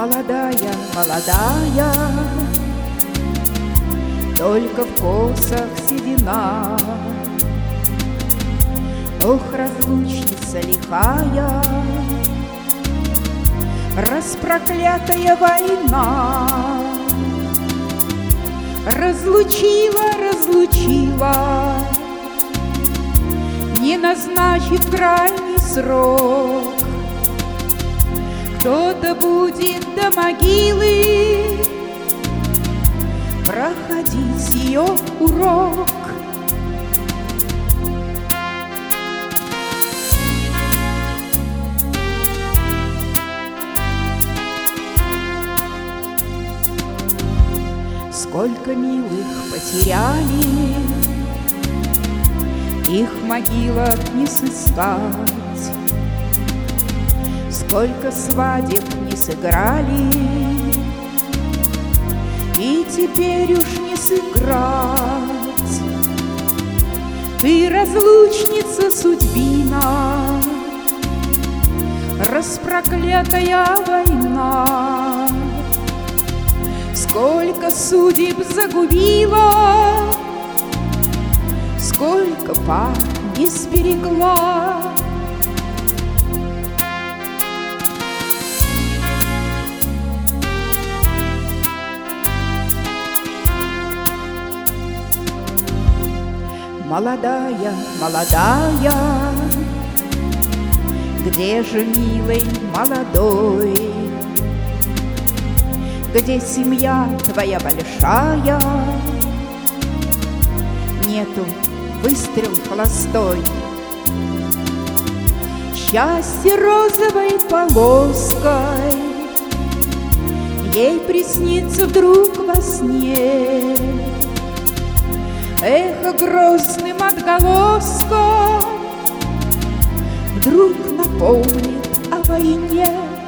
Молодая, молодая, только в косах седина. Ох, разлучница лихая, распроклятая война. Разлучила, разлучила, не назначив крайний срок. Кто-то будет до могилы проходить ее урок. Сколько милых потеряли, их в могилах не сыскать. Сколько свадеб не сыграли, и теперь уж не сыграть. Ты разлучница судьбина, распроклятая война. Сколько судеб загубила, сколько пар не сберегла. Молодая, молодая, где же, милый, молодой? Где семья твоя большая? Нету, выстрел холостой. Счастье розовой полоской ей приснится вдруг во сне. Эхо грозным отголоском вдруг напомнит о войне.